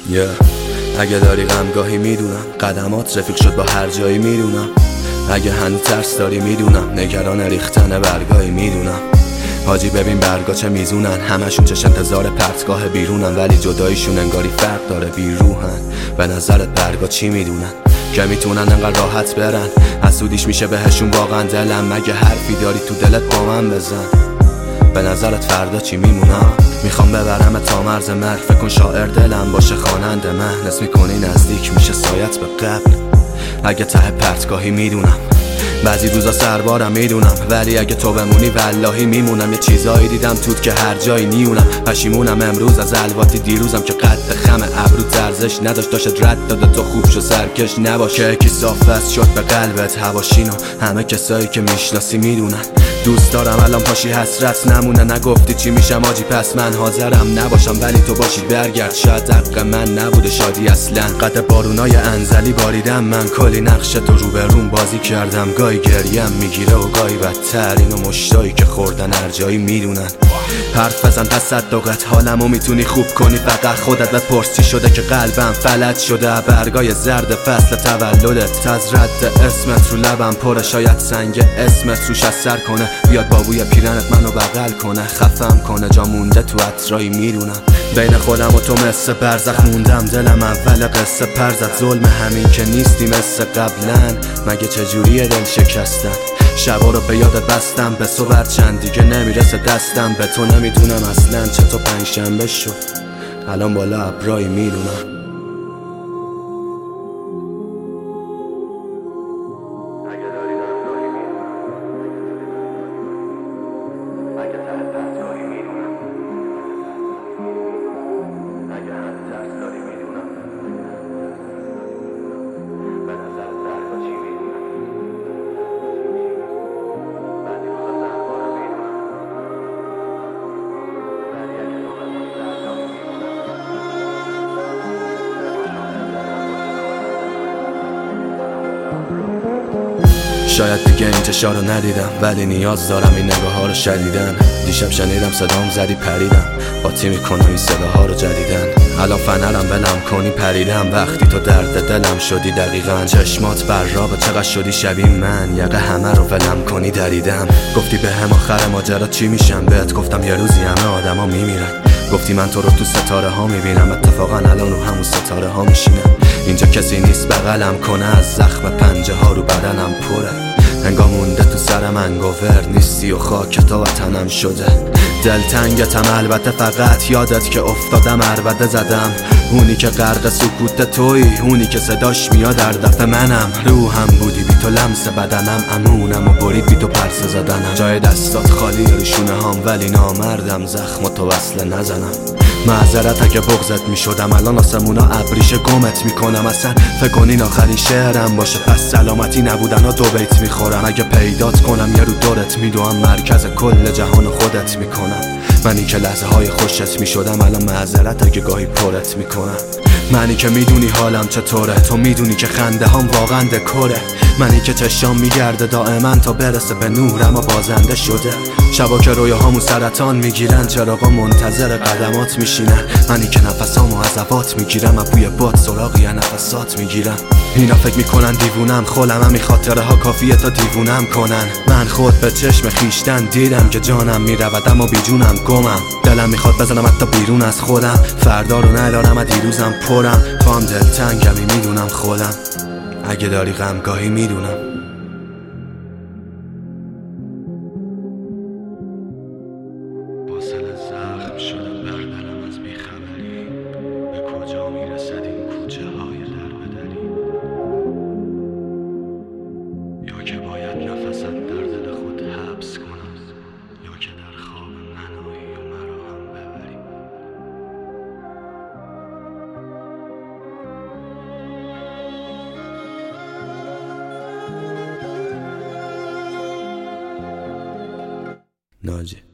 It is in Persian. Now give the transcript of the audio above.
اگه داری غمگاهی میدونم، قدمات رفیق شد با هر جایی میدونم. اگه هنوز ترس داری میدونم، نگران ریختن برگاهی میدونم. حاجی ببین برگا چه میزونن، همشون چش انتظار پرتگاه بیرونن، ولی جداییشون انگاری فرق داره بیروحن. به نظرت برگا چی میدونن که میتونن انقدر راحت برن؟ حسودیش میشه بهشون واقعا دلم. مگه حرفی داری تو دلت با من بزن؟ به نظرت فردا چی میمونم؟ میخوام ببرم تا مرز مرگ، فکر کن شاعر دلم باشه خواننده من. حس میکنی نزدیک میشه سایت به قبل. اگه ته پرتگاهی میدونم، بعضی روزا سربارم میدونم، ولی اگه تو بمونی والله میمونم. یه چیزایی دیدم توت که هر جایی نیونم. پشیمونم امروز از الواتی دیروزم که قد خم ابرو ارزش نداشت، داشت رد داده تو خوب شو سرکش نباشه. یکی صافت شد به قلبت هواشینو، همه کسایی که میشناسی میدونن. دوست دارم الان پاشی حسرت نمونه، نگفتی چی میشم آجی پس من حاضرم نباشم، ولی تو باشی برگرد. شاید حق من نبوده شادی اصلا، قد بارونای انزلی باریدم من، کلی نقش تو رو به روم بازی کردم. گاهی گریم میگیره و گاهی بدتر، اینو مشتایی که خوردن هر جایی میدونن. حرف بزن تصدقت حالمو میتونی خوب کنی، فقط خودت بپرس چی شده که قلبم فلج شده. برگای زرد فصل تولدت، از رد اسمت رو لبم پره، شاید سنگ اسمت روش اثر کنه. بیاد بابوی پیرنت منو بغل کنه، خفم کنه، جا مونده تو عطرایی میدونم. بین خودم و تو مثل برزخ موندم، دلم اول قصه پرزد. ظلم همین که نیستی مثل قبلن، مگه چجوریه دل شکستن؟ شبا رو به یادت بستم، به صبر چند دیگه نمیرسه دستم. به تو نمیدونم اصلا چطور پنجشنبه شد، الان بالا ابرایی میدونم. شاید دیگه این چشا رو ندیدم، ولی نیاز دارم این نگاه ها رو شدیدن. دیشب شنیدم صدام زدی پریدم، قاطی میکنم این صداها رو جدیدن. الان فنرم ولم کنی پریدم، وقتی تو درد دلم شدی دقیقا. چشمات برابه چقدر شدی شبیه من، یقه همه رو ولم کنی دریدم. گفتی به هم آخر ماجرا چی میشم، بهت گفتم یه روزی همه آدما میمیرن. گفتی من تو رو تو ستاره ها میبینم، اتفاقا الان رو همون ستاره ها میشینم. اینجا کسی نیست بغلم کنه، از زخم پنجه ها رو بدنم پره. انگار مونده تو سرم انگوور نیستی و خاک تا وطنم شده. دلتنگتم البته، فقط یادت که افتادم عربده زدم. اونی که غرق سکوت تویی، اونی که صداش میاد در دفع منم. روحم بودی بی تو لمس بدنم، امونم و برید بی تو پرسه زدنم. جای دستات خالی روشونه هام، ولی نامردم زخم تو وصله نزنم. معذرت اگه بغضت میشدم، الان آسمونا ابریشه گمت میکنم. اصلا فکر کنین آخرین شعرم باشه، پس سلامتی نبودن ها دو بیت میخورم. اگه پیدات کنم یه رو دورت میدوام، مرکز کل جهان خودت میکنم. منی که لحظه های خوشت میشدم، الان معذرت اگه گاهی پرت میکنم. منی که میدونی حالم چطوره، تو میدونی که خنده هام واقعا دکوره. منی که چشام میگرده دائما تا برسه به نورم و بازنده شده. شبا که رویاهامو سرطان میگیرن، چراغا منتظر قدمات میشینن. منی که نفسامو عذابات میگیرم، از بوی باد سراغی نفسات میگیرم. اینا فکر میکنن دیوونم، خولم همین خاطره ها کافیه تا دیوونم کنن. من خود به چشم خیشتن دیدم که جانم میرود اما بی جونم گمم. دلم میخواد بزنم حتی بیرون از خودم، فردا رو ندارم از دیروزم پرم. تو هم دلتنگمی میدونم خودم، اگه داری غمگاهی میدونم. واصل زخم شدم بر دلم از بیخبری، به کجا میرسد این کوچه های در بدری؟ یا که باید نفست در دل خود حبس کنم، یا که در خواب من آیی و مرا هم ببری. ناجی